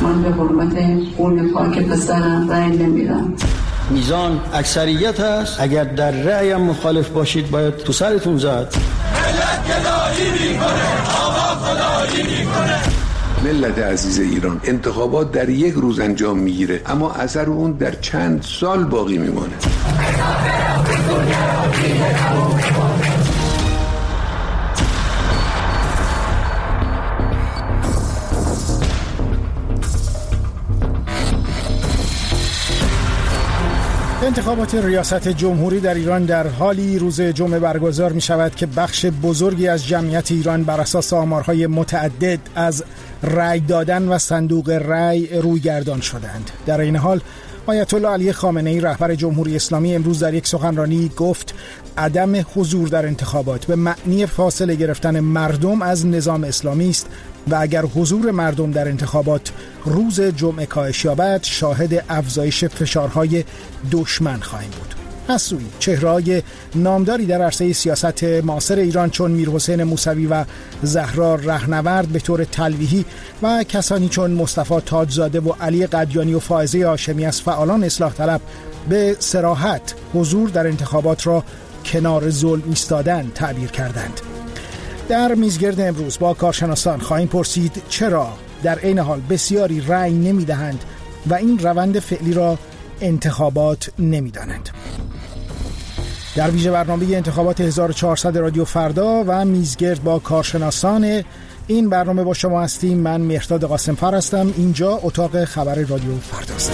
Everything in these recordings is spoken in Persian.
من به حرمت خون پاک پسرم رأی نمیدم. میزان اکثریت هست، اگر در رأی هم مخالف باشید باید تو سرتون زد. ملت گدایی میکنه، آقا خدایی میکنه. ملت عزیز ایران، انتخابات در یک روز انجام میگیره اما اثر اون در چند سال باقی میمونه. انتخابات ریاست جمهوری در ایران در حالی روز جمعه برگزار می شود که بخش بزرگی از جمعیت ایران بر اساس آمارهای متعدد از رأی دادن و صندوق رأی رویگردان شدند. در این حال آیت الله علی خامنه‌ای رهبر جمهوری اسلامی امروز در یک سخنرانی گفت عدم حضور در انتخابات به معنی فاصله گرفتن مردم از نظام اسلامی است و اگر حضور مردم در انتخابات روز جمعه کاهش یابد شاهد افزایش فشارهای دشمن خواهیم بود. از سوی چهره‌های نامداری در عرصه سیاست معاصر ایران چون میرحسین موسوی و زهرا رهنورد به طور تلویحی و کسانی چون مصطفی تاجزاده و علی قدیانی و فائزه هاشمی از فعالان اصلاح طلب به صراحت حضور در انتخابات را کنار ظلم ایستادن تعبیر کردند. در میزگرد امروز با کارشناسان خواهیم پرسید چرا در عین حال بسیاری رأی نمی‌دهند و این روند فعلی را انتخابات نمی‌دانند. در ویژه برنامه انتخابات 1400 رادیو فردا و میزگرد با کارشناسان این برنامه با شما هستیم. من مهرداد قاسم‌فر هستم. اینجا اتاق خبر رادیو فرداست.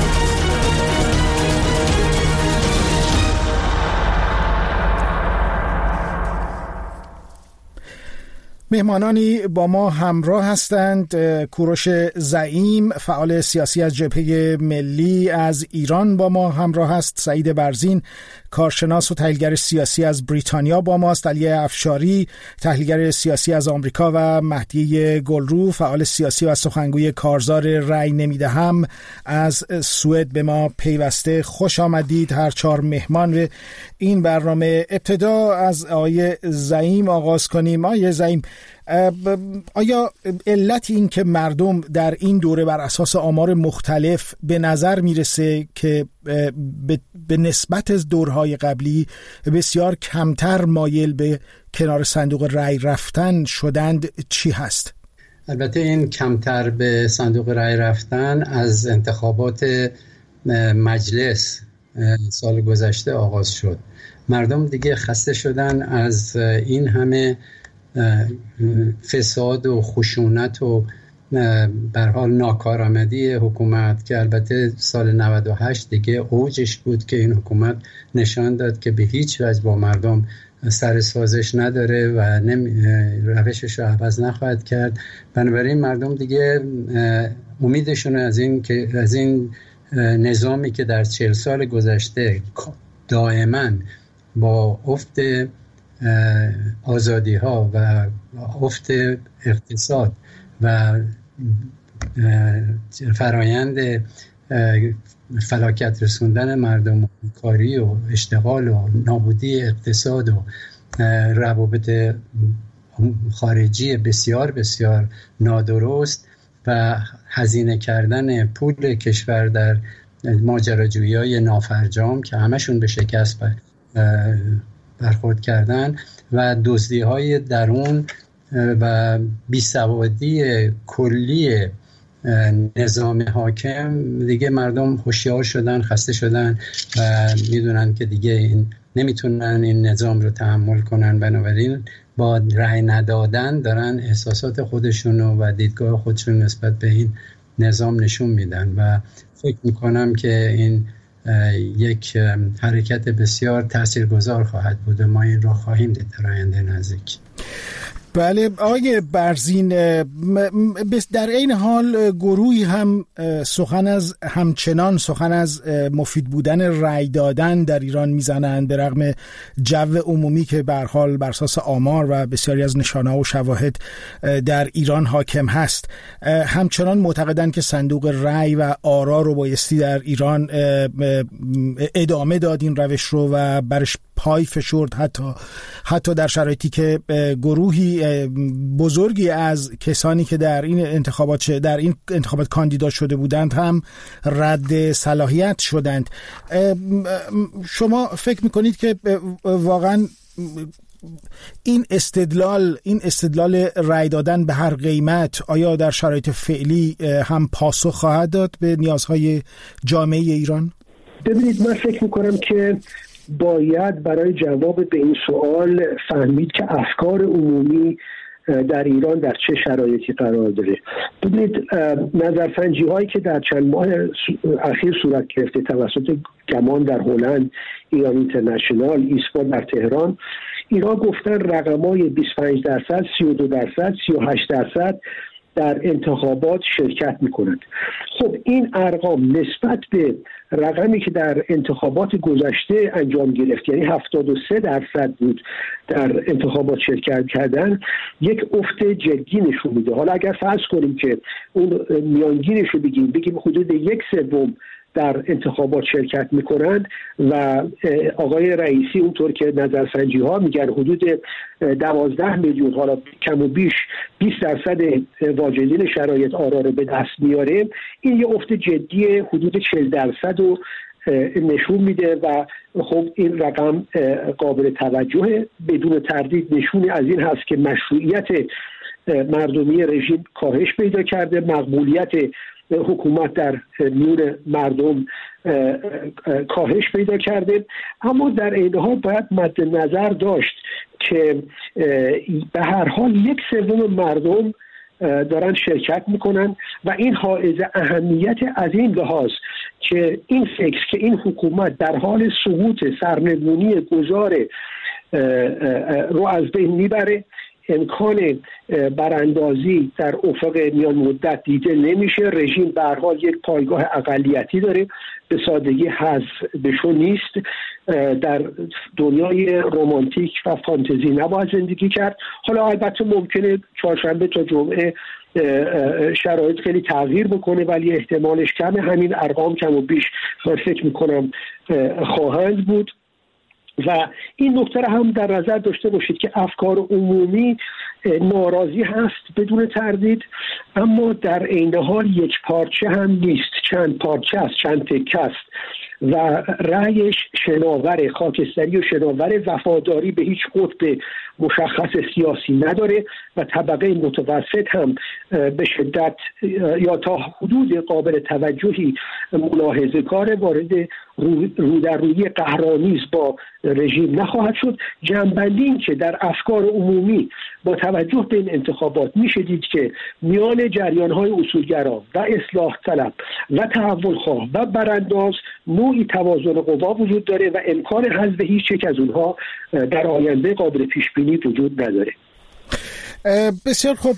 مهمانانی با ما همراه هستند. کوروش زعیم فعال سیاسی از جبهه ملی از ایران با ما همراه است. سعید برزین کارشناس و تحلیلگر سیاسی از بریتانیا با ماست. علی افشاری تحلیلگر سیاسی از آمریکا و مهدی گلرو فعال سیاسی و سخنگوی کارزار رأی نمیدهم از سوئد به ما پیوسته. خوش آمدید هر چهار مهمان به این برنامه. ابتدا از آقای زعیم آغاز کنیم. آقای زعیم، آیا علت این که مردم در این دوره بر اساس آمار مختلف به نظر میرسه که به نسبت از دورهای قبلی بسیار کمتر مایل به کنار صندوق رأی رفتن شدند چی هست؟ البته این کمتر به صندوق رأی رفتن از انتخابات مجلس سال گذشته آغاز شد. مردم دیگه خسته شدن از این همه فساد و خشونت و به هر حال ناکارآمدی حکومت که البته سال 98 دیگه اوجش بود که این حکومت نشان داد که به هیچ وجه با مردم سر سازش نداره و روشش رو عوض نخواهد کرد. بنابراین مردم دیگه امیدشون از این نظامی که در 40 سال گذشته دائما با افت آزادی ها و افت اقتصاد و فرایند فلاکت رسوندن مردم و کاری و اشتغال و نابودی اقتصاد و روابط خارجی بسیار بسیار نادرست و هزینه کردن پول کشور در ماجراجویی‌های نافرجام که همشون به شکست برخورد کردن و دزدی‌های درون و بیسوادی کلی نظام حاکم دیگه مردم هوشیار شدن، خسته شدن و میدونن که دیگه نمیتونن این نظام رو تحمل کنن. بنابراین با رأی ندادن دارن احساسات خودشون و دیدگاه خودشون نسبت به این نظام نشون میدن و فکر میکنم که این یک حرکت بسیار تاثیرگذار خواهد بود و ما این را خواهیم دید در آینده نزدیک. بله آقای برزین، در این حال گروهی هم همچنان سخن از مفید بودن رأی دادن در ایران میزنند به رغم جو عمومی که به هر حال بر اساس آمار و بسیاری از نشانه‌ها و شواهد در ایران حاکم هست. همچنان معتقدند که صندوق رأی و آرا رو بایستی در ایران ادامه داد این روش رو و برش پای فشرد، حتی در شرایطی که گروهی بزرگی از کسانی که در این انتخابات کاندیدا شده بودند هم رد صلاحیت شدند. شما فکر میکنید که واقعا این استدلال رأی دادن به هر قیمت آیا در شرایط فعلی هم پاسخ خواهد داد به نیازهای جامعه ایران؟ ببینید، من فکر میکنم که باید برای جواب به این سوال فهمید که افکار عمومی در ایران در چه شرایطی قرار داره. ببینید، نظرسنجی هایی که در چند ماه اخیر صورت گرفته توسط گمان در هلند، ایران اینترنشنال، ایسپا در تهران، اینا گفتن رقمای 25%، 32%، 38% در انتخابات شرکت میکنند. خب این ارقام نسبت به رقمی که در انتخابات گذشته انجام گرفت، یعنی 73% بود در انتخابات شرکت کردن، یک افت جدی نشون میده. حالا اگر فرض کنیم که اون میانگینش رو بگیم حدود 1/3 در انتخابات شرکت میکنند و آقای رئیسی اونطور که نظرسنجی ها میگن حدود 12 میلیون، حالا کم و بیش 20% واجدین شرایط آرا رو به دست میاره، این یه افت جدی حدود 40% رو نشون میده و خب این رقم قابل توجه. بدون تردید نشونی از این هست که مشروعیت مردمی رژیم کاهش پیدا کرده، مقبولیت حکومت در میون مردم کاهش پیدا کرده. اما در این حال باید مد نظر داشت که به هر حال 1/3 مردم دارن شرکت میکنن و این حائز اهمیت از این لحاظ که این فکر که این حکومت در حال سقوط، سرنگونی، گذار رو از بین میبره. امکان براندازی در افق میان مدت دیده نمیشه. رژیم به هر حال یک پایگاه اقلیتی داره، به سادگی حذف بشو نیست. در دنیای رمانتیک و فانتزی نباید زندگی کرد. حالا البته ممکنه چهارشنبه تا جمعه شرایط خیلی تغییر بکنه، ولی احتمالش کمه. همین ارقام کم و بیش فکر میکنم خواهند بود. و این نکته را هم در نظر داشته باشید که افکار عمومی ناراضی هست بدون تردید، اما در عین حال یک پارچه هم نیست، چند پارچه است، چند تکه است و رأیش شناور خاکستری و شناور وفاداری به هیچ قطب مشخص سیاسی نداره و طبقه متوسط هم به شدت یا تا حدود قابل توجهی ملاحظه‌کار، وارد رودررویی قهرآمیز با رژیم نخواهد شد. جنبندی این که در افکار عمومی با توجه به این انتخابات میشه دید که میان جریان‌های اصولگرا و اصلاح طلب و تحول خواه و برانداز نوعی توازن قوا وجود داره و امکان حذف هیچ یک از اونها در آینده قابل پیش بینی وجود نداره. بسیار خوب.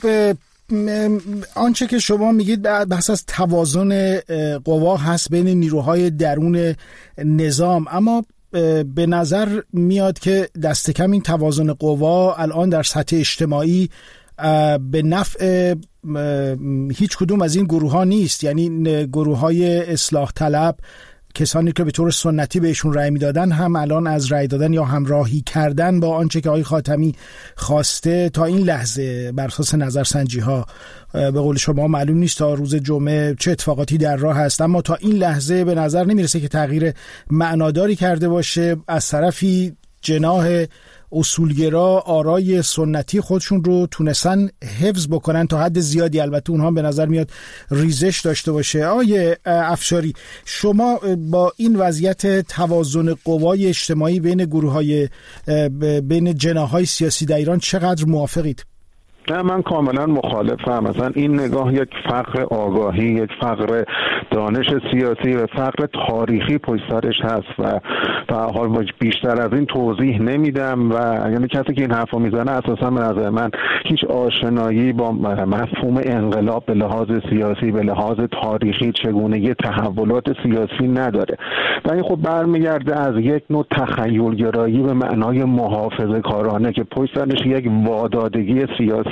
آنچه که شما میگید بحث از توازن قوا هست بین نیروهای درون نظام، اما به نظر میاد که دست کم این توازن قوا الان در سطح اجتماعی به نفع هیچ کدوم از این گروه ها نیست. یعنی گروه های اصلاح طلب، کسانی که به طور سنتی بهشون رأی میدادن، هم الان از رأی دادن یا همراهی کردن با آنچه که آقای خاتمی خواسته تا این لحظه بر اساس نظرسنجی ها به قول شما معلوم نیست تا روز جمعه چه اتفاقاتی در راه هست، اما تا این لحظه به نظر نمیرسه که تغییر معناداری کرده باشه. از طرفی جناح اصولگرا آرای سنتی خودشون رو تونستن حفظ بکنن تا حد زیادی، البته اونها به نظر میاد ریزش داشته باشه. آقای افشاری، شما با این وضعیت توازن قوای اجتماعی بین گروه‌های بین جناح‌های سیاسی در ایران چقدر موافقید؟ نه، من کاملا مخالفم. مثلا این نگاه یک فقر آگاهی، یک فقر دانش سیاسی و فقر تاریخی پشت سرش هست و به هر حال بیشتر از این توضیح نمیدم. و یعنی کسی که این حرفو میزنه اساسا به نظر من هیچ آشنایی با مفهوم انقلاب به لحاظ سیاسی، به لحاظ تاریخی، چگونگی تحولات سیاسی نداره و این خب برمیگرده از یک نوع تخیل‌گرایی به معنای محافظه‌کارانه که پشت سرش یک وادادگی سیاسی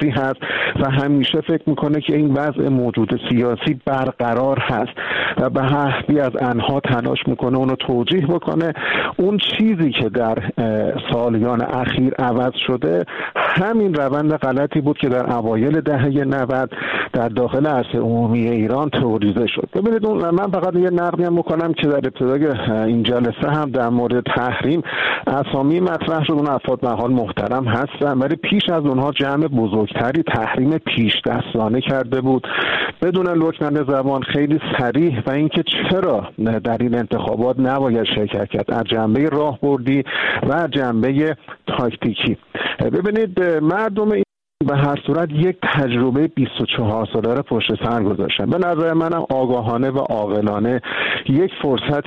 سیاسی هست و همیشه فکر میکنه که این وضع موجود سیاسی برقرار هست و به حسبی از انها تلاش میکنه اونو توجیه بکنه. اون چیزی که در سالیان اخیر عوض شده همین روند غلطی بود که در اوایل دهه 90 در داخل عرصه عمومی ایران توریده شد. ببینید من فقط یه نقدی هم میکنم که در ابتدای این جلسه هم در مورد تحریم اسامی مطرح شد، اون افراد به حال محترم هستن، ولی پیش از اونها جمع بزرگتری تحریم پیش دستانه کرده بود بدون لکنت زبان، خیلی صریح، و اینکه چرا در این انتخابات نباید شرکت کرد از جنبه راهبردی و جنبه تاکتیکی. ببینید مردم به هر صورت یک تجربه 24 ساله را پشت سر گذاشتن. به نظر منم آگاهانه و عاقلانه یک فرصت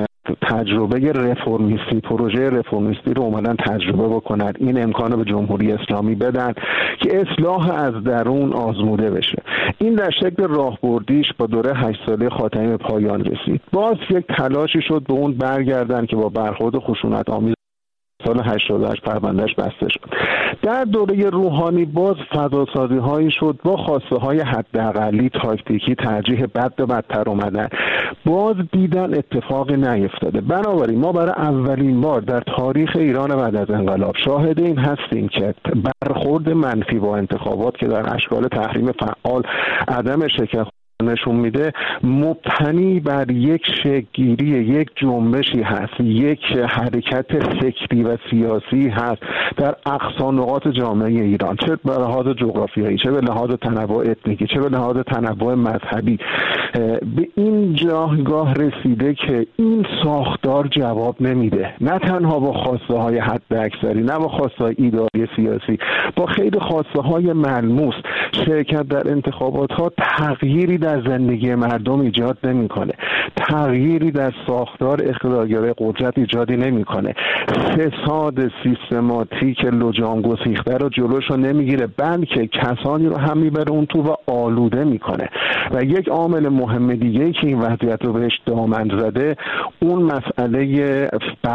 تجربه رفرمیستی، پروژه رفرمیستی رو اومدن تجربه بکنن، این امکانو به جمهوری اسلامی بدن که اصلاح از درون آزموده بشه. این در شکل راهبردیش با دوره 8 ساله خاتمی به پایان رسید. باز یک تلاشی شد به اون برگردن که با برخورد خشونت آمیز سال 88 پروندهش بسته شد. در دوره روحانی باز فضاسازی هایی شد با خواسته های حداقلی تاکتیکی، ترجیح بد به بدتر اومدن، باز دیدن اتفاقی نیفتاده. بنابراین ما برای اولین بار در تاریخ ایران بعد از انقلاب شاهد این هستیم که برخورد منفی با انتخابات که در اشکال تحریم فعال، عدم شرکت نشون میده، مبتنی بر یک شکل‌گیری، یک جنبشی هست، یک حرکت فکری و سیاسی هست در اقصا نقاط جامعه ایران، چه به لحاظ جغرافیایی، چه به لحاظ تنوع اتنیکی، چه به لحاظ تنوع مذهبی. به این جایگاه رسیده که این ساختار جواب نمیده، نه تنها با خواسته های حد اکثری، نه با خواسته های ایداری سیاسی، با خیلی خواسته های ملموس. شرکت در انتخابات ها تغییری در زندگی مردم ایجاد نمیکنه، تغییری در ساختار اقتدارگرای قدرت ایجادی نمیکنه، فساد سیستماتیک لجام گسیخته رو جلوشو نمیگیره، بلکه کسانی رو هم میبره اون تو و آلوده میکنه. و یک عامل مهم دیگه‌ای که این وضعیت رو بهش دامن زده اون مسئله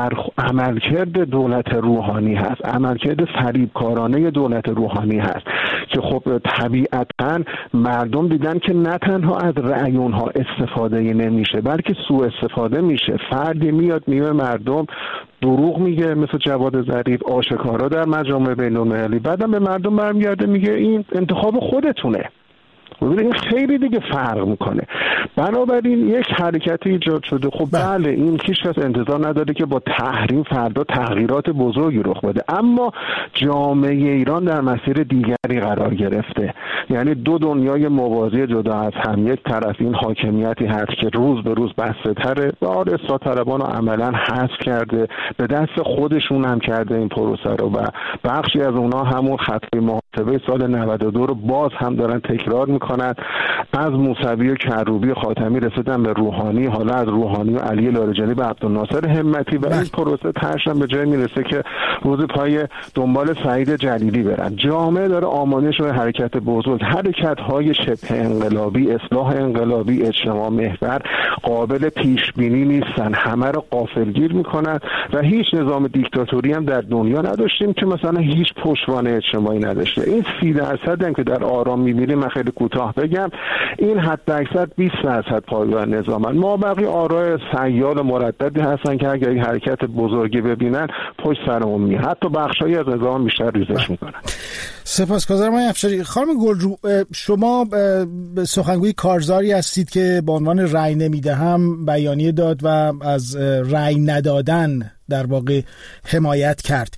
عملکرد دولت روحانی هست، عملکرد فریبکارانه دولت روحانی هست که خب طبیعتاً مردم دیدن که نه تنها از رأی اونها استفاده نمیشه بلکه سوء استفاده میشه. فردی میاد میوه مردم دروغ میگه مثل جواد ظریف آشکارا در مجامع بین‌المللی، بعدم به مردم برمیگرده میگه این انتخاب خودتونه. ببینید این خیلی دیگه فرق میکنه. بنابراین یک حرکتی ایجاد شده. خب بله این هیچ کس انتظار نداره که با تحریم فردا تغییرات بزرگی رخ بده، اما جامعه ایران در مسیر دیگری قرار گرفته. یعنی دو دنیای موازی جدا از هم، یک طرف این حاکمیتی هست که روز به روز بسته و اصلاح طلبان رو عملا حذف کرده، به دست خودشون هم کرده این پروسه رو، و بخشی از اونها همون خط محاسبه سال 92 رو باز هم دارن تکرار میکنن. از موسوی و کروبی خاتمی رسیدن به روحانی، حالا از روحانی و علی لاریجانی به عبدالناصر همتی، و این پروسه ترشم به جای میرسه که روز پای دنبال سعید جلیلی برن. جامعه داره آماده شده حرکت بزرگ، حرکت‌های شبه انقلابی، اصلاح انقلابی، اجتماع محور قابل پیش بینی نیستن، همه رو غافلگیر میکنن و هیچ نظام دیکتاتوری هم در دنیا نداشتیم که مثلا هیچ پشتوانه اجتماعی نداشته. این 30% هم که در آرام می‌بینیم، من خیلی کوتاه بگم، این حد اکثر 20% پایگاه نظامن. ما بقیه آرای سیال مرددی هستن که اگر این حرکت بزرگی ببینن پشت سرمون میاد، حتی بخشایی از نظام بیشتر ریزش میکنن. سپاسگزارم آقای افشاری. خانم گلرو، شما سخنگوی کارزاری هستید که به عنوان رأی نمیدهم بیانیه داد و از رأی ندادن در واقع حمایت کرد.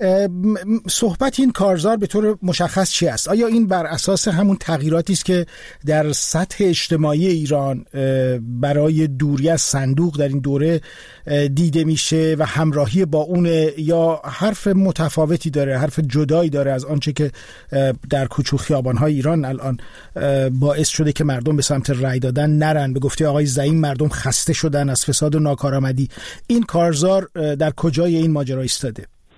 صحبت این کارزار به طور مشخص چی است؟ آیا این بر اساس همون تغییراتی است که در سطح اجتماعی ایران برای دوری از صندوق در این دوره دیده میشه و همراهی با اون، یا حرف متفاوتی داره، حرف جدایی داره از آنچه که در کوچه و خیابان‌های ایران الان باعث شده که مردم به سمت رأی دادن نرن؟ به گفته آقای زعیم مردم خسته شدن از فساد و ناکارآمدی. این کارزار در کجای این ماجرا ایستاده؟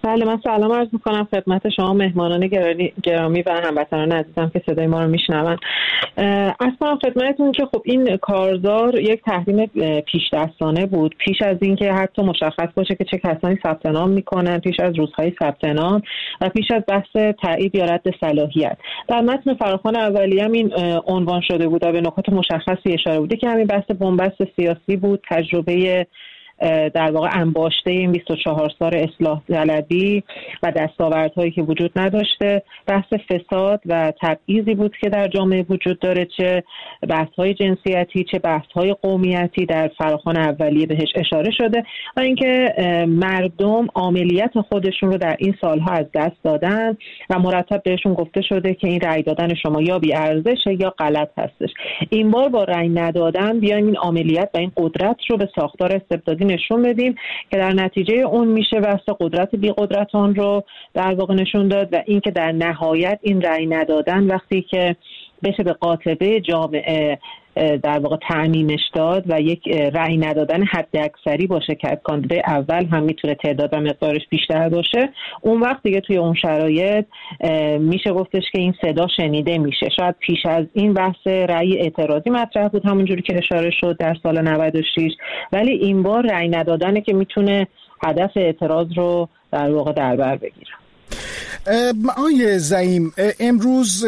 بله، من سلام عرض میکنم خدمت شما مهمانان گرامی و هموطنان عزیزم که صدای ما رو میشنون. عرض کنم خدمتتون که خب این کارزار یک تحریم پیش دستانه بود، پیش از اینکه حتی مشخص باشه که چه کسانی ثبت نام میکنن، پیش از روزهای ثبت نام و پیش از بحث تایید یا رد صلاحیت. در متن فراخوان اولیه هم این عنوان شده بود و به نکات مشخصی اشاره بوده که همین بحث بنبست سیاسی بود، تجربه در واقع انباشته این 24 سال اصلاح طلبی و دستاوردهایی که وجود نداشته، بحث فساد و تبعیضی بود که در جامعه وجود داره، چه بحث‌های جنسیتی چه بحث‌های قومیتی در فراخوان اولیه بهش اشاره شده و اینکه مردم عاملیت خودشون رو در این سالها از دست دادن و مرتب بهشون گفته شده که این رأی دادن شما یا بی ارزشه یا غلط هستش. این بار با رأی ندادن بیایم این عاملیت و این قدرت رو به ساختار استبدادی نشون بدیم که در نتیجه اون میشه واسه قدرت بی قدرتان رو در واقع نشون داد و اینکه در نهایت این رأی ندادن وقتی که بشه به قاطبه جامعه در واقع تعمیمش داد و یک رأی ندادن حد اکثری باشه که از کاندیدای اول هم میتونه تعداد و مقدارش بیشتر باشه، اون وقت دیگه توی اون شرایط میشه گفتش که این صدا شنیده میشه. شاید پیش از این بحث رأی اعتراضی مطرح بود همونجوری که اشاره شد در سال 96، ولی این بار رأی ندادنه که میتونه هدف اعتراض رو در واقع در بر بگیره. آقای زعیم، امروز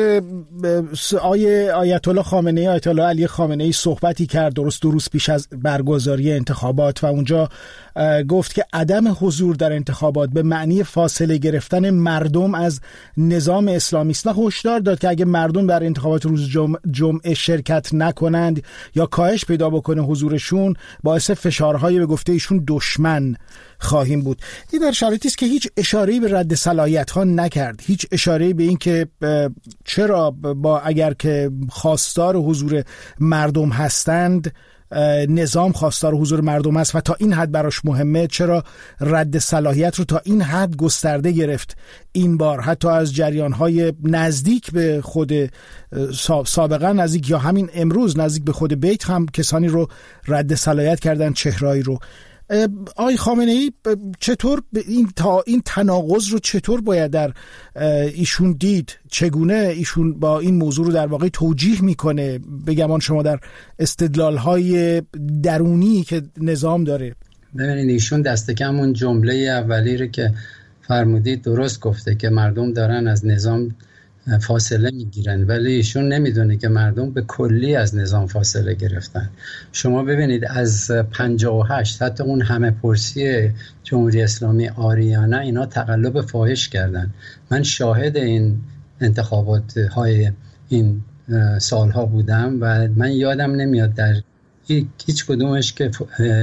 آیت الله خامنه‌ای، آیت الله علی خامنه‌ای صحبتی کرد درست 2 روز پیش از برگزاری انتخابات و اونجا گفت که عدم حضور در انتخابات به معنی فاصله گرفتن مردم از نظام اسلامی است و هشدار داد که اگه مردم در انتخابات روز جمعه شرکت نکنند یا کاهش پیدا بکنه حضورشون، باعث فشارهای به گفته ایشون دشمن خواهیم بود. این در شرایطی است که هیچ اشاره‌ای به رد صلاحیت‌ها نکرد، هیچ اشاره‌ای به این که چرا با اگر که خواستار حضور مردم هستند، نظام خواستار حضور مردم است و تا این حد براش مهمه، چرا رد صلاحیت رو تا این حد گسترده گرفت این بار، حتی از جریان‌های نزدیک به خود سابقا نزدیک یا همین امروز نزدیک به خود بیت هم کسانی رو رد صلاحیت کردن، چهرهایی رو. آقای خامنه‌ای چطور این تناقض رو چطور باید در ایشون دید؟ چگونه ایشون با این موضوع رو در واقع توجیه میکنه بگمان شما در استدلال‌های درونی که نظام داره؟ ببینید ایشون دست کم اون جمله اولی رو که فرمودید درست گفته که مردم دارن از نظام فاصله میگیرن، ولی ایشون نمیدونه که مردم به کلی از نظام فاصله گرفتن. شما ببینید از 58 حتی اون همه پرسی جمهوری اسلامی آریانا اینا تقلب فاحش کردن. من شاهد این انتخابات های این سالها بودم و من یادم نمیاد در هیچ کدومش که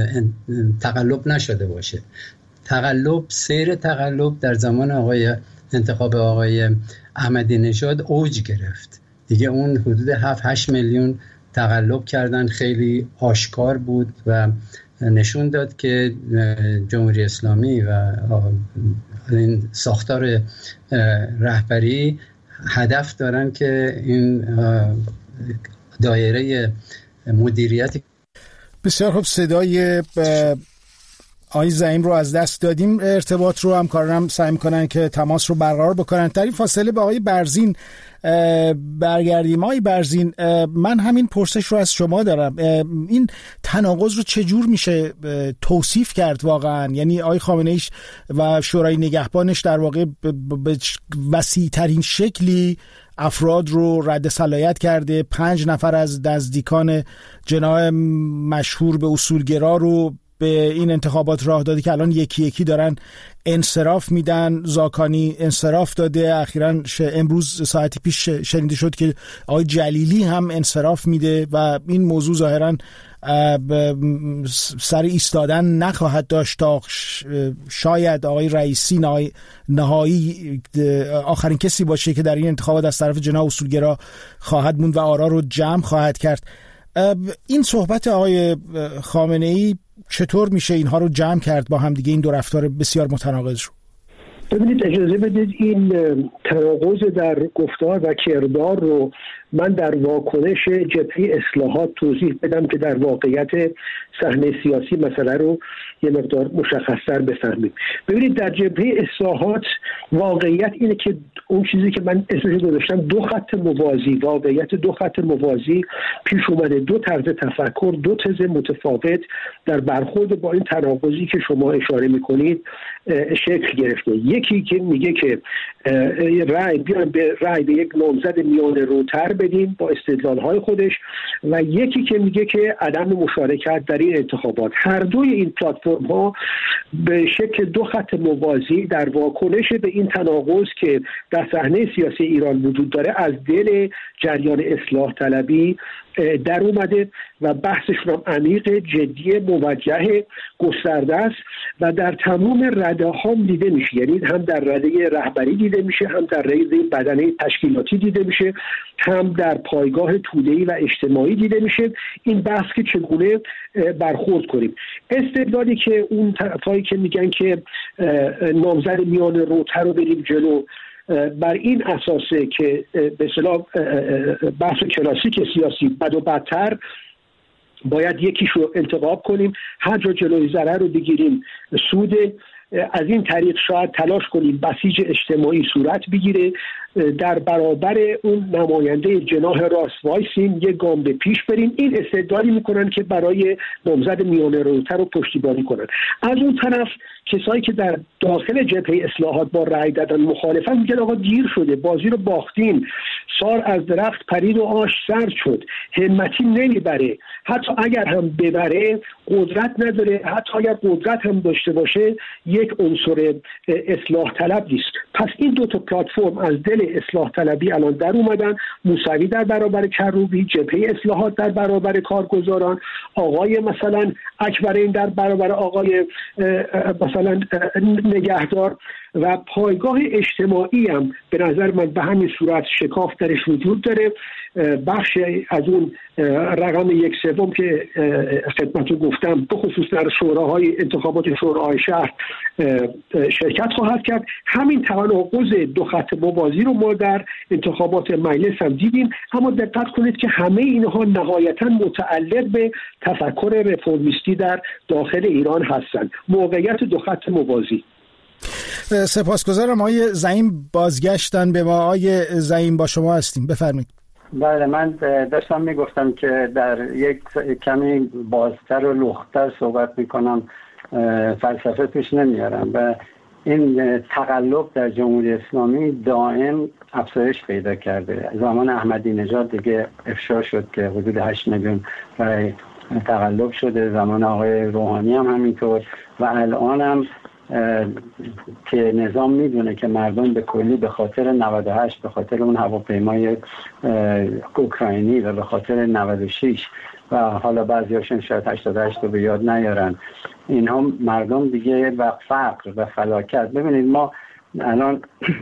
تقلب نشده باشه. سیر تقلب در زمان انتخاب آقای احمدی نژاد اوج گرفت دیگه، اون حدود 7-8 میلیون تقلب کردن، خیلی آشکار بود و نشون داد که جمهوری اسلامی و این ساختار رهبری هدف دارن که این دایره مدیریت. بسیار خوب، صدای آقای زعیم رو از دست دادیم. ارتباط رو همکارانم سعی میکنن که تماس رو برقرار بکنن. در این فاصله به آقای برزین برگردیم. آقای برزین، من همین پرسش رو از شما دارم، این تناقض رو چجور میشه توصیف کرد واقعا؟ یعنی آقای خامنه‌ای و شورای نگهبانش در واقع به وسیع ترین شکلی افراد رو رد صلاحیت کرده، 5 نفر از نزدیکان جناح مشهور به اصولگرا رو به این انتخابات راه داده که الان یکی یکی دارن انصراف میدن. زاکانی انصراف داده، اخیراً امروز ساعتی پیش شنیده شد که آقای جلیلی هم انصراف میده و این موضوع ظاهراً سر ایستادن نخواهد داشت تا شاید آقای رئیسی نهایی آخرین کسی باشه که در این انتخابات از طرف جناح اصولگرا خواهد موند و آرا رو جمع خواهد کرد. این صحبت آقای خامنه‌ای چطور میشه اینها رو جمع کرد با هم دیگه، این دو رفتار بسیار متناقض رو؟ ببینید، اجازه بدید این تناقض در گفتار و کردار رو من در واکنش جبهه اصلاحات توضیح بدم که در واقعیت صحنه سیاسی مسئله رو یه مقدار مشخص‌تر بفهمیم. ببینید در جبهه اصلاحات واقعیت اینه که اون چیزی که من اسمش رو گذاشتم دو خط موازی، واقعیت دو خط موازی پیش اومده، دو طرز تفکر، دو تز متفاوت در برخورد با این تناقضی که شما اشاره میکنید شکل گرفته. یکی که میگه که رأی به یک نامزد میانه روتر بدیم با استدلال‌های خودش، و یکی که میگه که عدم مشارکت در این انتخابات. هر دوی این پلتفرم‌ها به شکل دو خط موازی در واکنش به این تناقض که در صحنه سیاسی ایران وجود داره از دل جریان اصلاح طلبی در اومده و بحثشون هم عمیق، جدی، موجه، گسترده است و در تمام رده ها دیده میشه. یعنی هم در رده رهبری دیده میشه، هم در رده بدنه تشکیلاتی دیده میشه، هم در پایگاه توده‌ای و اجتماعی دیده میشه. این بحث که چگونه برخورد کنیم. استدلالی که اون طرفایی که میگن که نامزد میانه روتر رو بریم جلو بر این اساسه که به اصطلاح بحث کلاسیک سیاسی بد و بدتر باید یکیش رو انتخاب کنیم، هر جا جلوی ضرر رو بگیریم سود، از این طریق شاید تلاش کنیم بسیج اجتماعی صورت بگیره، در برابر اون نماینده جناح راست وایسیم، یک گام به پیش بریم. این استدلالی میکنن که برای نامزد میانه روتر رو پشتیبانی کنن. از اون طرف کسایی که در داخل جبهه اصلاحات با رأی دادن مخالفن میگن آقا دیر شده، بازی رو باختین، سار از درخت پرید و آش سرد شد، همتی نمیبره، حتی اگر هم ببره قدرت نداره، حتی اگر قدرت هم داشته باشه یک عنصر اصلاح طلب نیست. پس این دو تا پلتفرم از دل اصلاح طلبی الان در اومدن، موسوی در برابر کروبی، جبهه اصلاحات در برابر کارگزاران، آقای مثلا اکبرین در برابر آقای مثلا نگهدار، و پایگاه اجتماعی هم به نظر من به همین صورت شکاف درش وجود داره. بخش از اون رقم 1/3 که خدمتتون گفتم به خصوص در شوراهای انتخابات شوراهای شهر شرکت خواهد کرد. همین تناقض دو خط موازی رو ما در انتخابات مجلس هم دیدیم، اما دقت کنید که همه اینها نهایتاً متعلق به تفکر رفرمیستی در داخل ایران هستند. موقعیت دو خط موازی. سپاسگزارم. آقای زعیم بازگشتن به ما. آقای زعیم با شما هستیم، بفرمایید. بله، من داشتم میگفتم که در یک کمی بازتر و لختر صحبت میکنم، فلسفه پیش نمیارم و این تقلب در جمهوری اسلامی دائم افزایش پیدا کرده. زمان احمدی نژاد دیگه افشا شد که حدود 8 میلیون رای تقلب شده، زمان آقای روحانی هم همینطور و الان هم که نظام میدونه که مردم به کلی به خاطر 98 به خاطر اون هواپیمای اوکراینی و به خاطر 96 و حالا بعضیاشون شاید 88 رو به یاد نیارن، اینها مردم دیگه و فقر و فلاکت. ببینید ما الان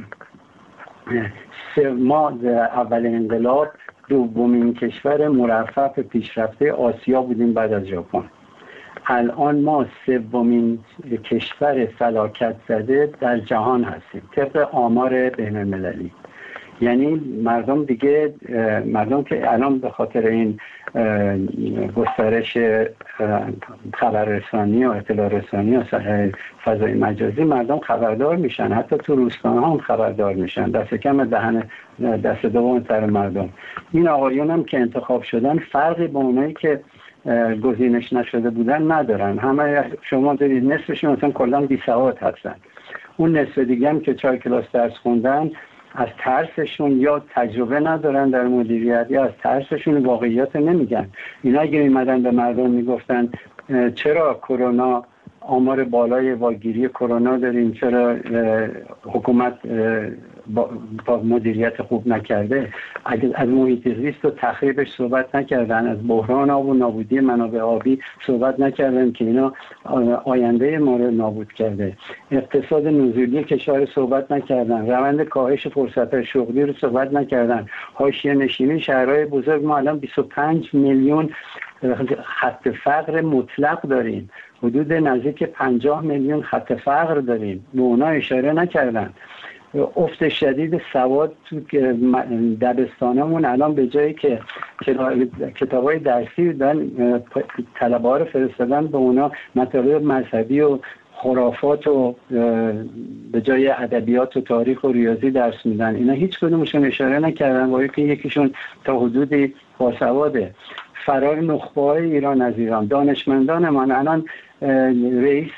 اول انقلاب دومین کشور مرفه پیشرفته آسیا بودیم بعد از ژاپن. الان ما سومین کشور فلاکت زده در جهان هستیم طبق آمار بین المللی. یعنی مردم که الان به خاطر این گسترش خبررسانی و اطلاع رسانی و فضای مجازی مردم خبردار میشن، حتی تو روستاها هم خبردار میشن، دست کم دست دوم سر مردم. این آقایون هم که انتخاب شدن فرقی با اونایی که گزینش نشده بودن ندارن. همه شما دارید نصفشون مثلا کلا بی‌سواد هستن، اون نصف دیگه هم که 4 کلاس درس خوندن از ترسشون یا تجربه ندارن در مدیریت یا از ترسشون واقعیت نمیگن. اینا اگه میمدن به مردم میگفتن چرا کرونا آمار بالای واگیری کرونا داریم، چرا حکومت با مدیریت خوب نکرده، از محیط زیست و تخریبش صحبت نکردن، از بحران آب و نابودی منابع آبی صحبت نکردن که اینا آینده ما رو نابود کرده، اقتصاد نزولی کشور صحبت نکردن، روند کاهش فرصت‌های شغلی رو صحبت نکردن، حاشیه نشینی شهرهای بزرگ. ما الان 25 میلیون خط فقر مطلق داریم، حدود نزدیک 50 میلیون خط فقر داریم، به اونا اشاره نکردن. افت شدید سواد تو دبستانمون الان به جایی که کتابای درسی دادن طلبه‌ها رو فرستادن به اونا مطالب مذهبی و خرافات و به جای ادبیات و تاریخ و ریاضی درس میدن. اینا هیچ کدومشون اشاره نکردن با اینکه یکیشون تا حدودی باسواده. فرار نخبه‌های ایران از ایران، دانشمندان من الان رئیس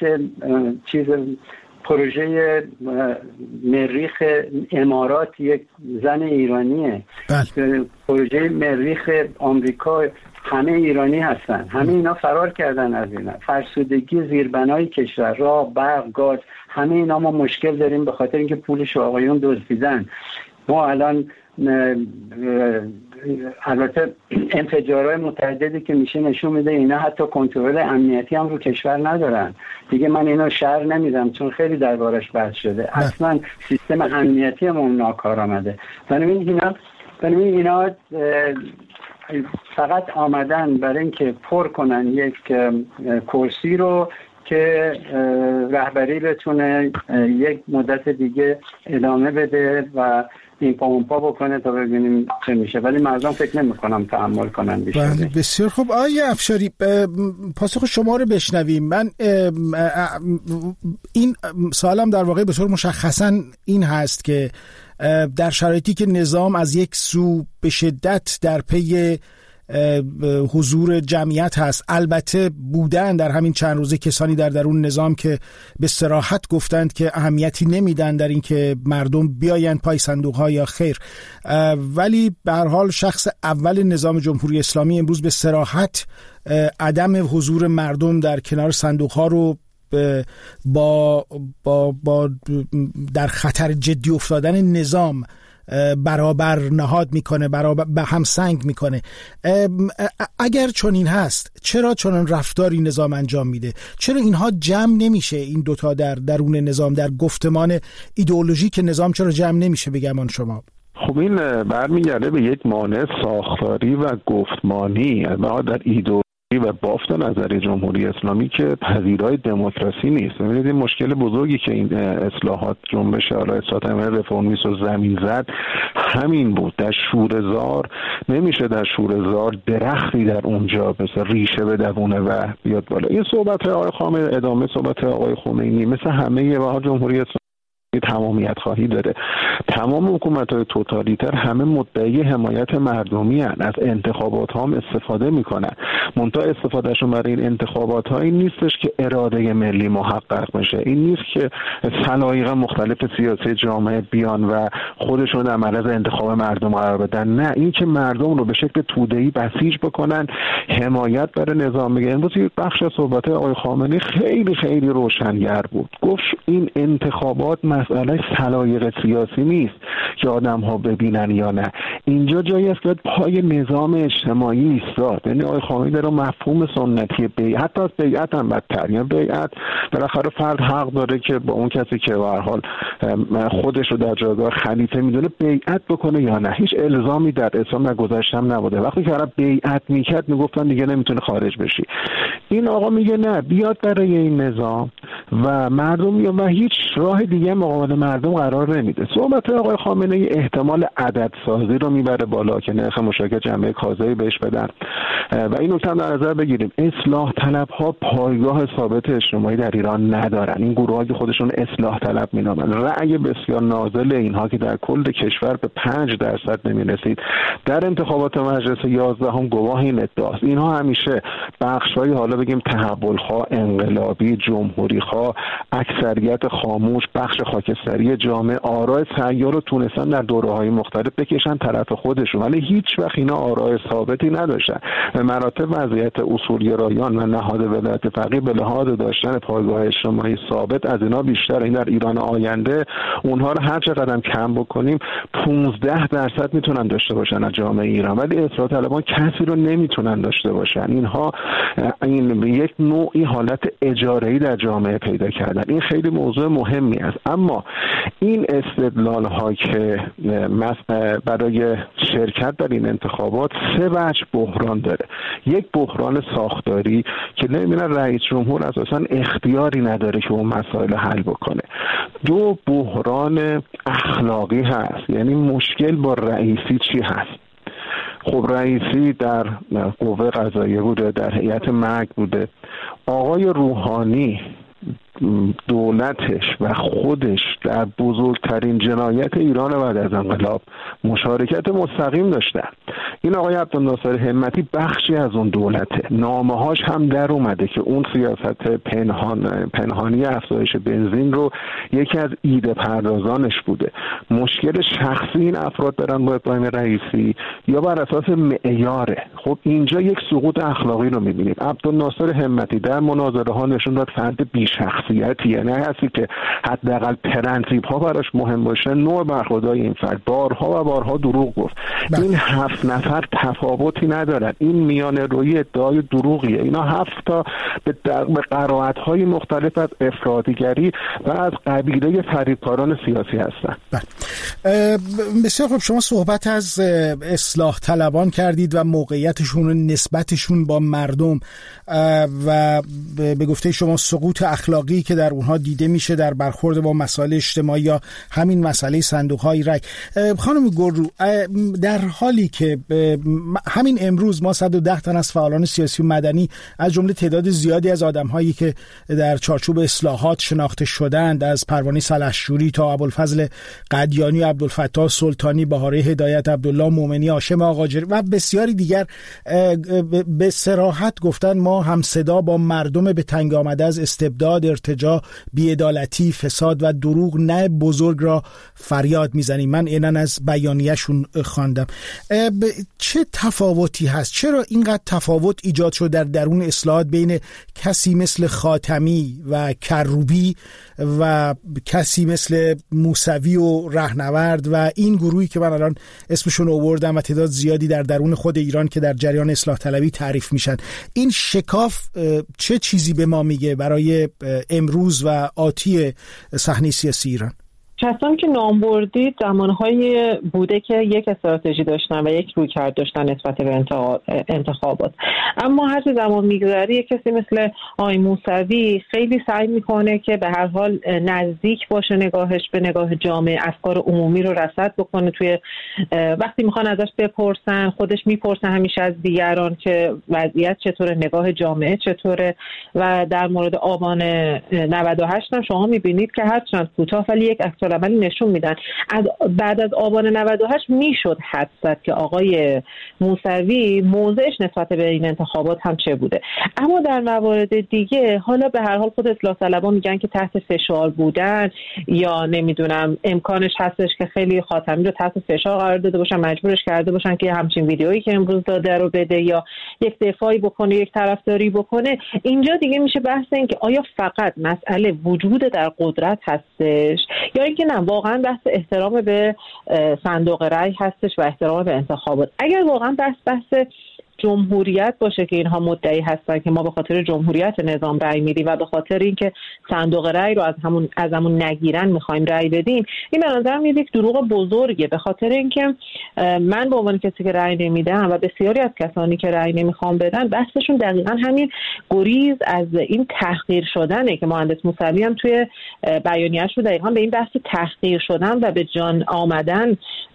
پروژه مریخ امارات یک زن ایرانیه. پروژه مریخ آمریکا همه ایرانی هستن. همه اینا فرار کردن از اینا. فرسودگی زیربنای کشور، راه، برق، گاز، همه اینا ما مشکل داریم به خاطر اینکه پولش آقایون دزدیدن. ما الان البته انفجارهای متعددی که میشه نشون میده اینا حتی کنترل امنیتی هم رو کشور ندارن. دیگه من اینا شهر نمیدم چون خیلی دربارش بحث شده. اصلا سیستم امنیتی هم ناکار آمده. بنابراین اینا فقط آمدن برای اینکه پر کنن یک کرسی رو که رهبری بتونه یک مدت دیگه ادامه بده و این پا اون پا بکنه تا ببینیم چه میشه، ولی مردم فکر نمی‌کنم تحمل کنن بیشتر. بسیار خوب. آقای افشاری، پاسخ شما رو بشنویم. من این سوالم در واقع به طور مشخصاً این هست که در شرایطی که نظام از یک سو به شدت در پی حضور جمعیت هست، البته بودن در همین چند روزه کسانی در درون نظام که به صراحت گفتند که اهمیتی نمیدن در این که مردم بیاین پای صندوق ها یا خیر، ولی به هر حال شخص اول نظام جمهوری اسلامی امروز به صراحت عدم حضور مردم در کنار صندوق ها رو با در خطر جدی افتادن نظام برابر نهاد میکنه، برابر به هم سنگ میکنه. اگر چنین هست چرا چنان رفتاری نظام انجام میده؟ چرا اینها جمع نمیشه؟ این دوتا در درون نظام، در گفتمان ایدئولوژیک نظام چرا جمع نمیشه بگمان شما؟ خب این برمیگرده به یک مانع ساختاری و گفتمانی در ایدئولوژی و بافت نظری جمهوری اسلامی که پذیرای دموکراسی نیست. ببینید این مشکل بزرگی که این اصلاحات جنبش اصلاحات رفرمیست و زمین زد همین بود. در شوره‌زار نمیشه در شوره‌زار درختی در اونجا مثل ریشه بدونه و بیاد بالا. این صحبت آقای خامنه‌ای ادامه صحبت آقای خمینی مثل همه بها جمهوری اسلامی تمامیت خواهی داره. تمام حکومت‌های توتالیتر همه مدعی حمایت مردمی هستند، از انتخابات هم استفاده میکنن. منتها استفادهشون برای این انتخابات هایی نیستش که اراده ملی محقق بشه. این نیست که سلایق مختلف سیاسی جامعه بیان و خودشون در معرض انتخاب مردم قرار بدن. نه، این که مردم رو به شکل توده‌ای بسیج بکنن، حمایت برای نظام بگیرن. امروز یک بخش از صحبت آقای خامنه‌ای خیلی خیلی روشنگر بود. گفت این انتخابات مسئله سلایق سیاسی نیست که آدم ها ببینن یا نه. اینجا جایی است که پای نظام اجتماعی ایستاد. یعنی آقای خامنه‌ای در مفهوم سنتی بیعت، حتی از بیعت هم بدتر، یعنی بیعت بالاخره فرد حق داره که با اون کسی که به هر حال خودش رو در جایگاه خلیفه میدونه بیعت بکنه یا نه. هیچ الزامی در اسلام در گذشته‌ام نبوده. وقتی که طرف بیعت میکرد میگفتن دیگه نمیتونه خارج بشی. این آقا میگه نه، بیاد برای این نظام و مردم میان و هیچ راه دیگه مقابل مردم قرار نمیده. صحبت آقای خامنه‌ای احتمال عدد سازی رو میبره بالا که نرخ مشارکت جمعیت کاذبی بهش بدن و این نکته در نظر بگیریم اصلاح طلب ها پایگاه ثابت اجتماعی در ایران ندارن. این گروه‌ها که خودشون اصلاح طلب مینامن، رأی بسیار نازل اینها که در کل کشور به 5% نمیرسید، در انتخابات مجلس 11 هم گواه این ادعاست. اینها همیشه بخش‌های حالا بگیم تحول‌خواه، انقلابی، جمهوری‌خواه، اکثریت خاموش، بخش خاکستری جامعه آراء سیار رو تونستن در دوره‌های مختلف بکشن طرف خودشون، ولی هیچ وقت اینا آراء ثابتی نداشتن. به مراتب وضعیت اصولگرایان و نهاد ولایت فقیه به لحاظ داشتن پایگاه اجتماعی ثابت از اینا بیشتر. این در ایران آینده اونها رو هر چقدر کم بکنیم 15% میتونن داشته باشن از جامعه ایران، ولی اصلاح طلبان کسی رو نمیتونن داشته باشن. اینها این یک نوعی حالت اجاره‌ای در جامعه پیدا کردن. این خیلی موضوع مهمی است. اما این استدلال ها که برای شرکت در این انتخابات 3 وجه بحران داره. یک بحران ساختاری که نمی‌بینن رئیس جمهور اساساً اختیاری نداره که اون مسائل حل بکنه. دو، بحران اخلاقی هست، یعنی مشکل با رئیسی چی هست؟ خب رئیسی در قوه قضاییه بوده، در هیئت مجلس بوده. آقای روحانی دولتش و خودش در بزرگترین جنایت ایران بعد از انقلاب مشارکت مستقیم داشتن. این آقای عبدالناصر همتی بخشی از اون دولته، نامه‌هاش هم در اومده که اون سیاست پنهانی افزایش بنزین رو یکی از ایده پردازانش بوده. مشکل شخصی این افراد دارن با ابراهیم رئیسی یا بر اساس معیاره؟ خب اینجا یک سقوط اخلاقی رو می‌بینیم. عبدالناصر همتی در مناظره ها نشون داد فرد بی‌شخصیتی، یعنی هستی که حداقل پرنسیپ ها براش مهم باشه. نوع برخوردهای این فرد بارها و بارها دروغ گفت. این 7 نفر تفاوتی ندارن، این میانه روی ادعای دروغیه. اینا 7 تا به قرائت های مختلف از افراطیگری و از قبیله فریبکاران سیاسی هستن. بسیار خوب، شما صحبت از اصلاح طلبان کردید و موقعیتشون و نسبتشون با مردم و به گفته شما سقوط اخلاقی که در اونها دیده میشه در برخورد با مسائل اجتماعی یا همین مسئله صندوق‌های رای. خانم گلرو، در حالی که همین امروز ما 110 تن از فعالان سیاسی و مدنی از جمله تعداد زیادی از آدم‌هایی که در چارچوب اصلاحات شناخته شدند، از پروانه سلحشوری تا ابوالفضل قدیانی، عبدالفتاح سلطانی، بهاره هدایت، عبدالله مومنی، هاشم آقاجری و بسیاری دیگر به صراحت گفتن ما هم صدا با مردم به تنگ آمده از استبداد، ارتجاع، بی‌عدالتی، فساد و دروغ نه بزرگ را فریاد میزنیم. من اینن از بیانیه‌شون خواندم. چه تفاوتی هست؟ چرا اینقدر تفاوت ایجاد شد در درون اصلاحات بین کسی مثل خاتمی و کروبی و کسی مثل موسوی و رهنورد و این گروهی که من الان اسمشون آوردم و تعداد زیادی در درون خود ایران که در جریان اصلاح طلبی تعریف میشن؟ این شکاف چه چیزی به ما میگه برای امروز و آتی صحنه سیاسی ایران؟ کسانی که نام بردید زمانهای بوده که یک استراتژی داشتن و یک رویکرد داشتن نسبت به انتخابات، اما هر چه زمان میگذره یک کسی مثل آقای موسوی خیلی سعی میکنه که به هر حال نزدیک باشه نگاهش به نگاه جامعه، افکار عمومی رو رصد بکنه. توی وقتی میخوان ازش بپرسن خودش میپرسه همیشه از دیگران که وضعیت چطوره، نگاه جامعه چطوره. و در مورد آبان 98 هم شما میبینید که هرچند کوتاه ولی یک عملی نشون میدن. بعد از آبان 98 میشد حدس زد که آقای موسوی موضعش نسبت به این انتخابات هم چه بوده. اما در موارد دیگه حالا به هر حال خود اصلاح طلبان میگن که تحت فشار بودن یا نمیدونم امکانش هستش که خیلی خاتمی رو تحت فشار قرار داده باشن، مجبورش کرده باشن که همچین ویدیویی که امروز داده رو بده یا یک دفاعی بکنه، یک طرفداری بکنه. اینجا دیگه میشه بحث این که آیا فقط مسئله وجود در قدرت هستش یا اینکه نه واقعا بحث احترام به صندوق رای هستش و احترام به انتخابات. اگر واقعا بحث جمهوریت باشه که اینها مدعی هستن که ما به خاطر جمهوریت نظام رای میدیم و به خاطر اینکه صندوق رای رو از همون نگیرن میخوایم رای بدیم، این به نظر میاد یک دروغ بزرگه. به خاطر اینکه من به عنوان کسی که رای نمیدم و بسیاری از کسانی که رای نمیخوام بدن بحثشون دقیقاً همین گریز از این تحقیر شدنه که مهندس موسوی هم توی بیانیه‌اش رو دقیقاً به این بحث تحقیر شدن و به جان آمدن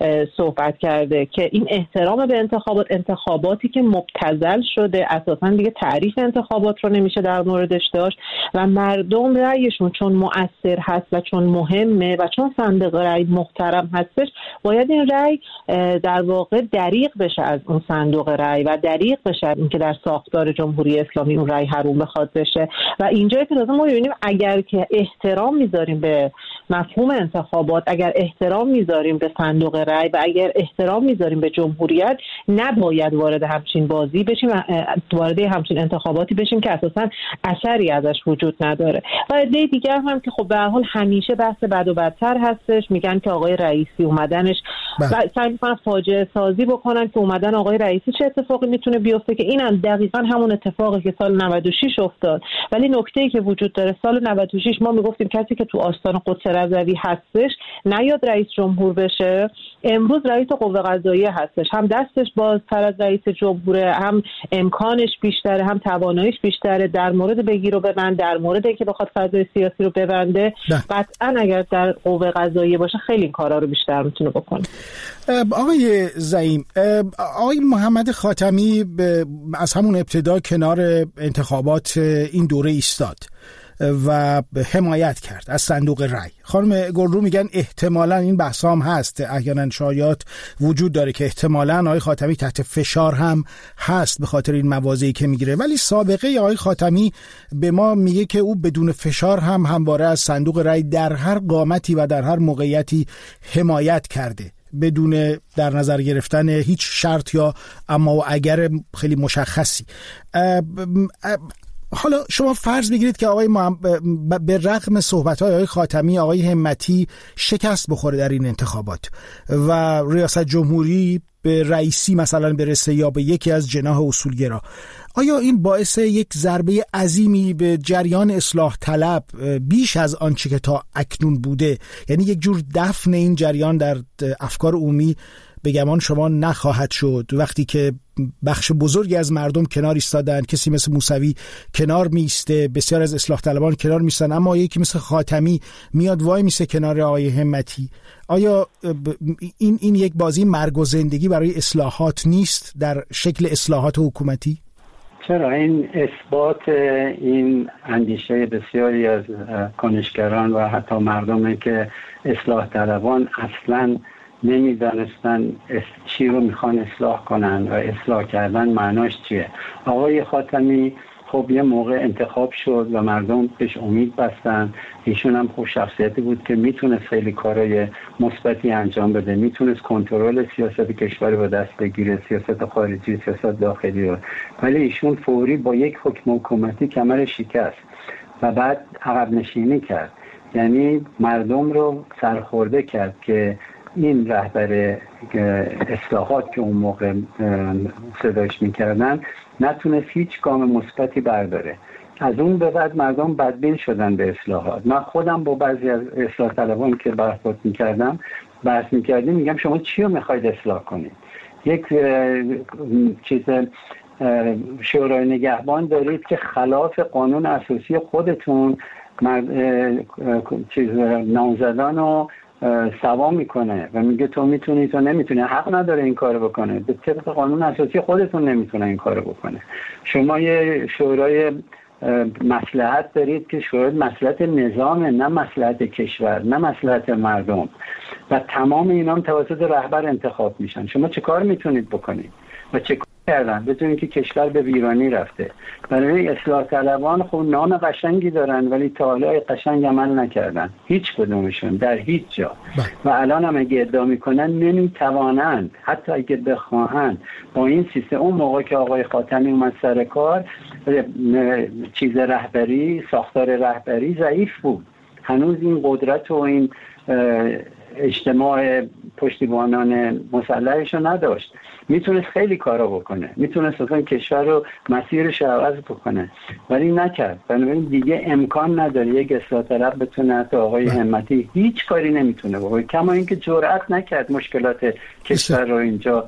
صحبت کرده که این احترام به انتخاباتی که مبتذل شده، اساساً دیگه تعریف انتخابات رو نمیشه در موردش داشت و مردم رأیشون چون مؤثر هست و چون مهمه و چون صندوق رأی محترم هستش باید این رأی در واقع دریغ بشه از اون صندوق رأی و دریغ بشه اینکه در ساختار جمهوری اسلامی اون رأی حروم بخواد بشه. و اینجایی که ما می‌بینیم اگر که احترام میذاریم به مفهوم انتخابات، اگر احترام میذاریم به صندوق رأی و اگر احترام میذاریم به جمهوریت، نباید وارد همچین بازی بشیم و وارد همچین انتخاباتی بشیم که اساساً اثری ازش وجود نداره. و عده دیگر هم که خب به هر حال همیشه بحث بد و بدتر هستش، میگن که آقای رئیسی اومدنش و سعی می‌کنن فاجعه سازی بکنن که اومدن آقای رئیسی چه اتفاقی میتونه بیفته، که اینم دقیقاً همون اتفاقی که سال 96 افتاد. ولی نکته‌ای که وجود داره سال 96 ما میگفتیم کسی که تو آستان قدس رضوی هستش نیاد رئیس جمهور بشه. امروز رئیس قوه قضاییه هستش، هم دستش بازتر از رئیس جمهور دوره، هم امکانش بیشتره، هم تواناییش بیشتره در مورد بگیر و ببند، در مورد اینکه بخواد فضای سیاسی رو ببنده. قطعا اگر در قوه قضاییه باشه خیلی این کارا رو بیشتر میتونه بکنه. آقای زعیم، آقای محمد خاتمی از همون ابتدا کنار انتخابات این دوره ایستاد و حمایت کرد از صندوق رای. خانم گلرو میگن احتمالاً این بحث هم هست، احیانا شایعات وجود داره که احتمالاً آقای خاتمی تحت فشار هم هست به خاطر این مواضعی که میگیره، ولی سابقه آقای خاتمی به ما میگه که او بدون فشار هم همواره از صندوق رای در هر قامتی و در هر موقعیتی حمایت کرده بدون در نظر گرفتن هیچ شرط یا اما و اگر خیلی مشخصی. حالا شما فرض بگیرید که آقای به رغم صحبت‌های آقای خاتمی آقای همتی شکست بخوره در این انتخابات و ریاست جمهوری به رئیسی مثلا برسه یا به یکی از جناح اصولگرا، آیا این باعث یک ضربه عظیمی به جریان اصلاح طلب بیش از آنچه که تا اکنون بوده، یعنی یک جور دفن این جریان در افکار عمومی به گمان شما نخواهد شد وقتی که بخش بزرگی از مردم کنار ایستادن؟ کسی مثل موسوی کنار میسته، بسیار از اصلاح طلبان کنار میستن، اما یکی مثل خاتمی میاد وای میسته کنار آقای همتی. آیا این یک بازی مرگ و زندگی برای اصلاحات نیست در شکل اصلاحات حکومتی؟ چرا این اثبات این اندیشه بسیاری از کنشگران و حتی مردمی که اصلاح طلبان اصلاً نمیدانستن چی رو میخوان اصلاح کنن و اصلاح کردن معناش چیه. آقای خاتمی خب یه موقع انتخاب شد و مردم بهش امید بستن. ایشون هم خب شخصیتی بود که میتونست خیلی کارهای مثبتی انجام بده، میتونست کنترل سیاست کشور رو به دست بگیره، سیاست خارجی، سیاست داخلی رو، ولی ایشون فوری با یک حکم حکومتی کمر شکست و بعد عقب نشینی کرد. یعنی مردم رو سرخورده کرد که این رهبر اصلاحات که اون موقع صداش میکردن نتونست هیچ گام مثبتی برداره. از اون به بعد مردم بدبین شدن به اصلاحات. من خودم با بعضی از اصلاح طلبان که بحث میکردیم میگم شما چی رو میخواید اصلاح کنید؟ یک چیز شورای نگهبان دارید که خلاف قانون اساسی خودتون نامزدان رو سوا میکنه و میگه تو میتونی تو نمیتونی. حق نداره این کارو بکنه، به طبق قانون اساسی خودتون نمیتونه این کارو بکنه. شما یه شورای مصلحت دارید که شورای مصلحت نظام، نه مصلحت کشور، نه مصلحت مردم، و تمام اینا هم توسط رهبر انتخاب میشن. شما چه کار میتونید بکنید و چه کردن بدون اینکه کشور به ویرانی رفته؟ برای اصلاح طلبان خب نام قشنگی دارن ولی تا حالا قشنگ عمل نکردن، هیچ کدومشون در هیچ جا. و الان هم اگه ادعا میکنن نمیتوانند حتی اگه بخواهند با این سیستم. اون موقع که آقای خاتمی اومد سر کار چیز رهبری، ساختار رهبری ضعیف بود، هنوز این قدرت و این اجتماع پشتیبانان مسلحش رو نداشت. میتونست خیلی کارا بکنه، میتونست اصلا کشور رو مسیرش رو عوض بکنه ولی نکرد. بنابراین دیگه امکان نداره یک اصلاح طلب بتونه، حتی آقای همتی هیچ کاری نمیتونه بکنه، کما اینکه جرئت نکرد مشکلات کشور رو اینجا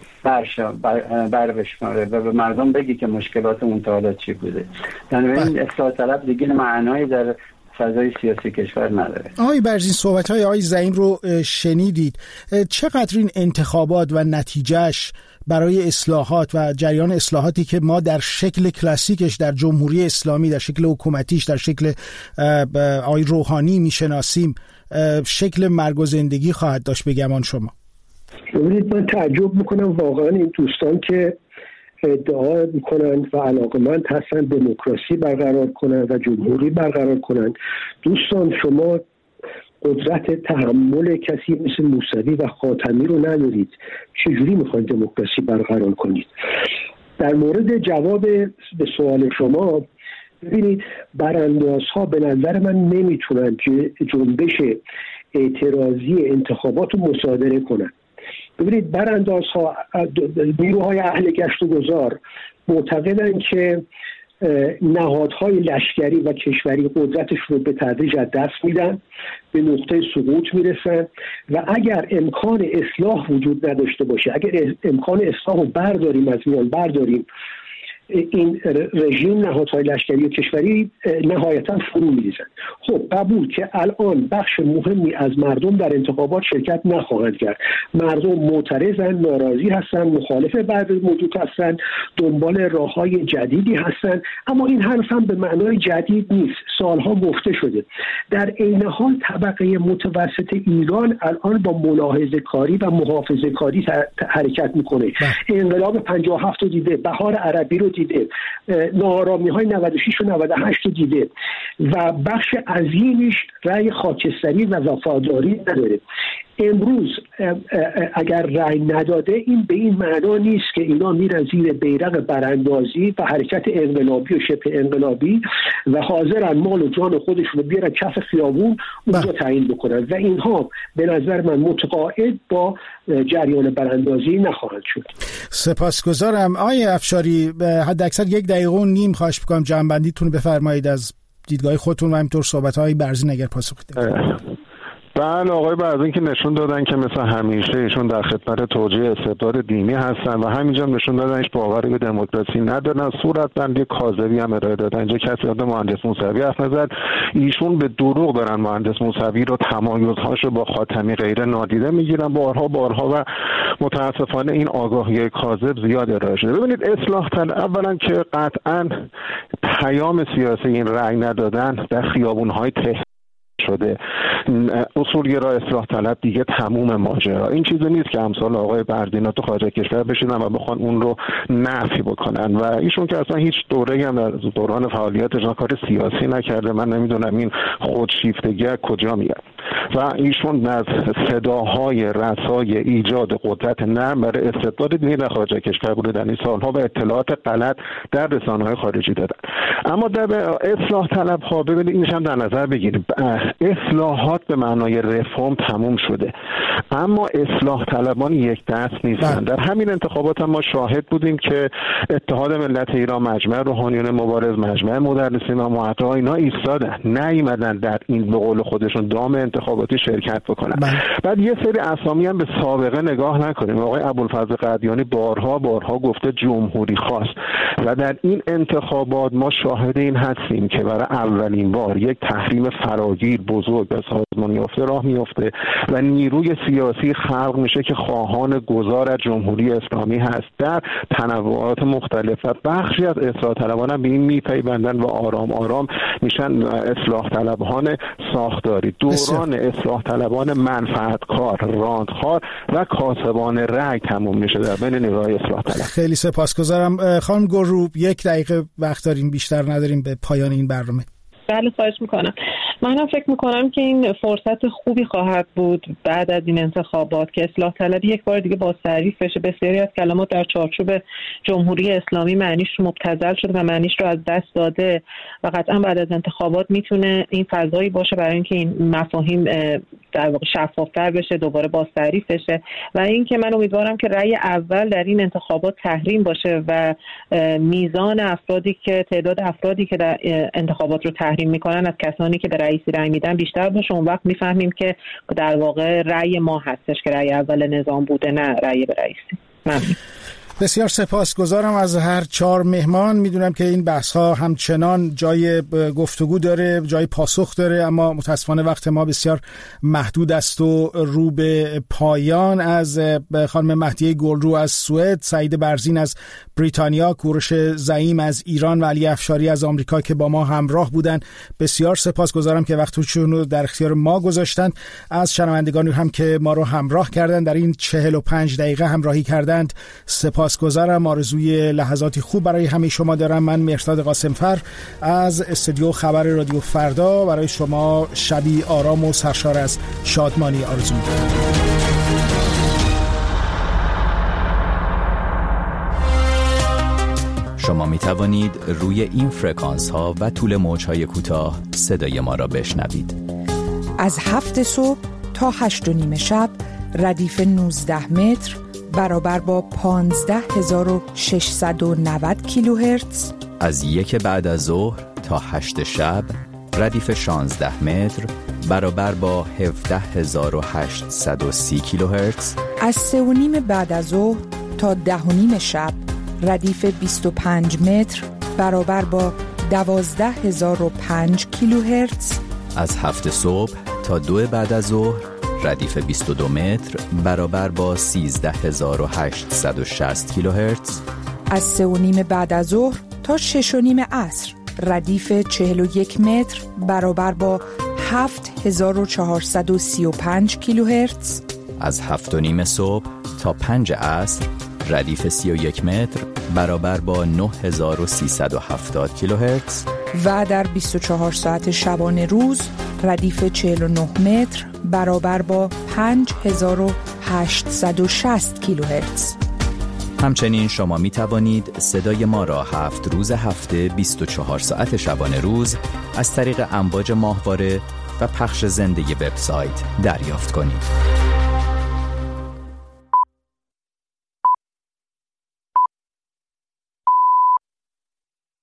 بر بشماره و به مردم بگی که مشکلات اون تا حالا چی بوده. بنابراین اصلاح طلب دیگه معنایی در فضای سیاسی کشور نداره. آقای برزین، صحبت‌های آقای زعیم رو شنیدید. چقدر این انتخابات و نتیجهش برای اصلاحات و جریان اصلاحاتی که ما در شکل کلاسیکش در جمهوری اسلامی، در شکل حکومتیش، در شکل آقای روحانی میشناسیم، شکل مرگ و زندگی خواهد داشت به گمان شما؟ ببینید، من تعجب میکنم واقعا این دوستان که ادعا میکنند و علاقمند هستند دموکراسی برقرار کنند و جمهوری برقرار کنند. دوستان، شما قدرت تحمل کسی مثل موسوی و خاتمی رو ندارید. چجوری میخواید دموکراسی برقرار کنید؟ در مورد جواب به سوال شما، ببینید براندازها به نظر من نمیتونن که جنبش اعتراضی انتخابات رو مصادره کنن. ببینید براندازها، نیروهای اهل گشت و گذار معتقدن که نهادهای لشکری و کشوری قدرتش رو به تدریج از دست میدن، به نقطه سقوط میرسن و اگر امکان اصلاح وجود نداشته باشه، اگر امکان اصلاح رو برداریم این رژیم، نهادهای لشکری و کشوری نهایتا فرو می‌ریزن. خب قبول که الان بخش مهمی از مردم در انتخابات شرکت نخواهند کرد، مردم معترضن، ناراضی هستن، مخالف بعض موجود هستن، دنبال راههای جدیدی هستن، اما این حرف هم به معنای جدید نیست، سالها گفته شده. در عین حال طبقه متوسط ایران الان با ملاحظه کاری و محافظه کاری حرکت میکنه. انقلاب 57 رو دیده، بهار عربی رو دیده، ناآرامی‌های 96 و 98 رو دیده و بخش عظیمیش رأی خاکستری و وفاداری نداره. امروز اگر رأی نداده، این به این معنا نیست که اینا میرن زیر بیرق براندازی و حرکت انقلابی و شبه انقلابی و حاضرن مال و جان خودشون رو بیارن کف خیابون اونجا تعیین بکنن و اینها به نظر من متقاعد با جریان براندازی نخواهند شد. سپاسگزارم. آقای افشاری، حد اکثر 1 دقیقه و نیم خواهش می‌کنم جمع‌بندیتون بفرمایید از دیدگاه خودتون و همینطور صحبت‌های برزین اگر پاسخ بدید. بله آقای برزین که نشون دادن که مثل همیشه ایشون در خدمت توجیه استبداد دینی هستن و همینجا نشون دادن هیچ باوری به دموکراسی ندارن. صورت بندی کاذبی هم ارائه دادن. اینجا کسی یاد مهندس موسوی حرف نزد، ایشون به دروغ دارن مهندس موسوی رو، تمایزهاشو با خاتمی غیره نادیده میگیرن بارها و متاسفانه این آگاهی کاذب زیاد ارائه شده. ببینید اصلاح طلب اولا که قطعا پیام سیاسی این رأی ندادن در خیابون‌های تهران شده، اصولگرا اصلاح طلب دیگه تموم ماجرا. این چیزی نیست که امثال آقای بردینا تو خارج کشور بشینن و بخوان اون رو نفی بکنن و ایشون که اصلا هیچ دوره‌ای هم در دوران فعالیتش کار سیاسی نکرده. من نمیدونم این خودشیفتگی کجا میاد و ایشون از صداهای رسای ایجاد قدرت نرم برای استبداد دینی در خارج کشور بوده در این سالها و اطلاعات غلط در رسانه‌های خارجی دادن. اما در اصلاح طلب ها ببینید اینش هم در نظر بگیرید، اصلاحات به معنای رفرم تموم شده اما اصلاح طلبان یک دست نیستن. در همین انتخابات هم ما شاهد بودیم که اتحاد ملت ایران، مجمع روحانیون مبارز، مجمع مدرسین و معطا اینا ایستادن، نیومدن در این به قول خودشون دام انتخاباتی شرکت بکنن. بعد یه سری اسامی هم به سابقه نگاه نکنیم. آقای ابوالفضل قدیانی بارها گفته جمهوری خواست و در این انتخابات ما شاهد این هستیم که برای اولین بار یک تحریم فراگیر بزرگ به سازمان یافته راه میفته و نیروی سیاسی خلق میشه که خواهان گذار از جمهوری اسلامی هست در تنوعات مختلف و بخشی از اصلاح طلبان هم به این میپیوندن و آرام آرام میشن اصلاح طلبان ساختاری. دوران اصلاح طلبان منفعتکار، راندخوار و کاسبان رأی تموم میشه در بین نیروهای اصلاح طلب. خیلی سپاسگزارم. خانم گروب 1 دقیقه وقت داریم، بیشتر نداریم به پایان این برنامه. بله خواهش میکنم. منم فکر میکنم که این فرصت خوبی خواهد بود بعد از این انتخابات که اصلاح طلبی یک بار دیگه بازتعریف بشه. بسیاری از کلمات در چارچوب جمهوری اسلامی معنیش رو مبتذل شده و معنیش رو از دست داده و قطعا بعد از انتخابات میتونه این فضایی باشه برای اینکه این مفاهیم در واقع شفافتر بشه، دوباره بازتعریف بشه و اینکه من امیدوارم که رأی اول در این انتخابات تحریم باشه و میزان افرادی که تعداد افرادی که در انتخابات رو تحریم میکنن از کسانی که به رئیسی رأی میدن بیشتر باشه. اون وقت میفهمیم که در واقع رأی ما هستش که رأی اول نظام بوده، نه رأی به رئیسی. ممنون. بسیار سپاسگزارم از هر 4 مهمان. میدونم که این بحث ها همچنان جای گفتگو داره، جای پاسخ داره، اما متاسفانه وقت ما بسیار محدود است و رو به پایان. از خانم مهدیه گلرو از سوئد، سعید برزین از بریتانیا، کوروش زعیم از ایران و علی افشاری از آمریکا که با ما همراه بودن بسیار سپاسگزارم که وقتشون رو در اختیار ما گذاشتن. از شنوندگانی هم که ما رو همراه کردن در این 45 دقیقه همراهی کردند سپاسگزارم. آرزوی لحظاتی خوب برای همه شما دارم. من مهرداد قاسمفر از استودیو خبر رادیو فردا برای شما شبی آرام و سرشار از شادمانی آرزو می‌کنم. شما می توانید روی این فرکانس ها و طول موج های کوتاه صدای ما را بشنوید. از 7 صبح تا 8:30 شب ردیف 19 متر برابر با 15690 کیلوهرتز، از 1 بعد از ظهر تا 8 شب ردیف 16 متر برابر با 17830 کیلوهرتز. از 3:30 بعد از ظهر تا 10:30 شب ردیف 25 متر برابر با 12005 کیلوهرتز. از 7 صبح تا 2 بعد از ظهر ردیف 22 متر برابر با 13860 کیلوهرتز. از 3:30 بعد از ظهر تا 6:30 عصر ردیف 41 متر برابر با 7435 کیلوهرتز. از 7:30 صبح تا 5 عصر ردیف 31 متر برابر با 9370 کیلوهرتز. و در 24 ساعت شبانه روز ردیف 49 متر برابر با 5860 کیلوهرتز. همچنین شما می توانید صدای ما را 7 روز هفته 24 ساعت شبانه روز از طریق امواج ماهواره و پخش زنده وبسایت دریافت کنید.